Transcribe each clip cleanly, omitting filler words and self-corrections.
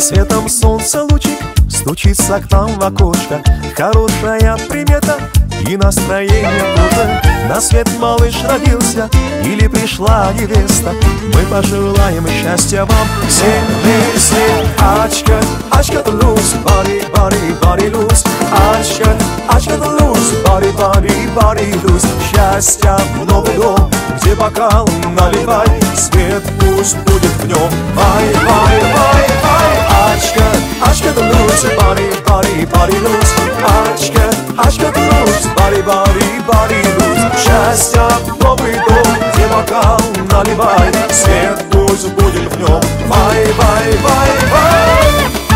рассветом солнца лучик стучится к нам в окошко. Хорошая примета и настроение тоже. На свет малыш родился или пришла невеста. Мы пожелаем счастья вам всем вместе. Ачка, ачка-то луз, бари, бари, бари луз. Ачка, ачка-то луз, бари, бари, бари луз. Счастья в новый дом, где бокал наливай, свет пусть будет в нем. Вай, вай, вай, вай. Ачка, ачка-то луз, бари, бари, бари луз. Ачка, ачка-то луз, бари, бари, бари луз. Счастья в новый дом, где бокал наливай, свет пусть будет в нем. Вай, вай, вай, вай.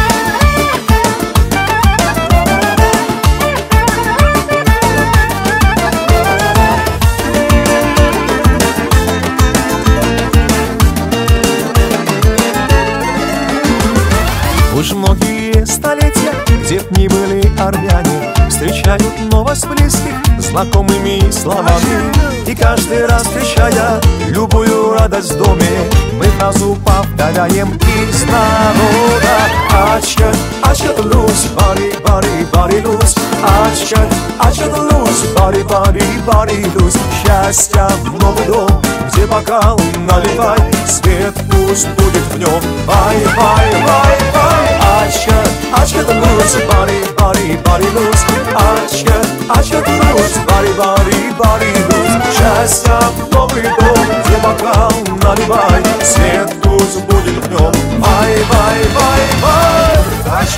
Уж многие столетия, где б ни были армяне, встречают новость близких знакомыми словами. И каждый раз, встречая любую радость в доме, мы фразу повторяем из народа. Ачка, ачка-то луз, бари, бари, бари луз. Ачка, ачка-то луз, бари, бари, бари луз. Счастья в новый дом, где бокал наливай, свет пусть будет в нем. Вай, вай, вай, вай. Ачка, ачка-то луз, бари, бари, бари луз. Ачка, ачка-то луз, бари, бари, бари луз. Счастья в новый дом, где бокал наливай, свет пусть будет в нем. Вай, вай, вай, вай. Ачка.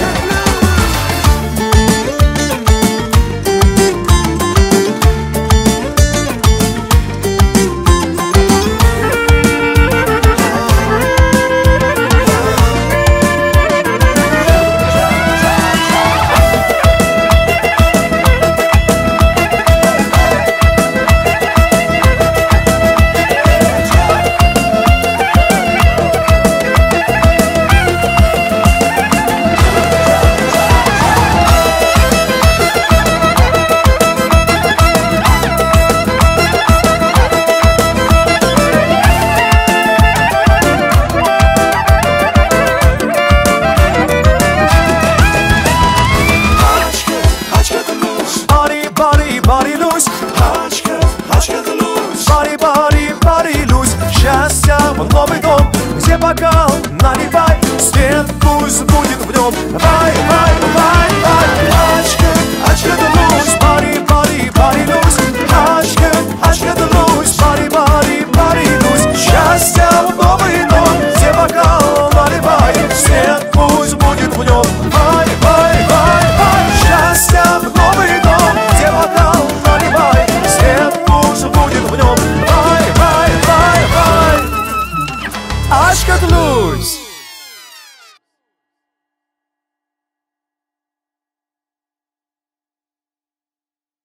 Бари, бари, бари луз. Счастья в новый дом, где бокал наливай, свет пусть будет в нем. Вай, вай, вай, вай. Ачка, ачка-то луз, бари, бари, бари луз. Ачка, ачка-то луз, бари, бари, бари луз. Счастья в новый дом, где бокал наливай, свет пусть будет в нем.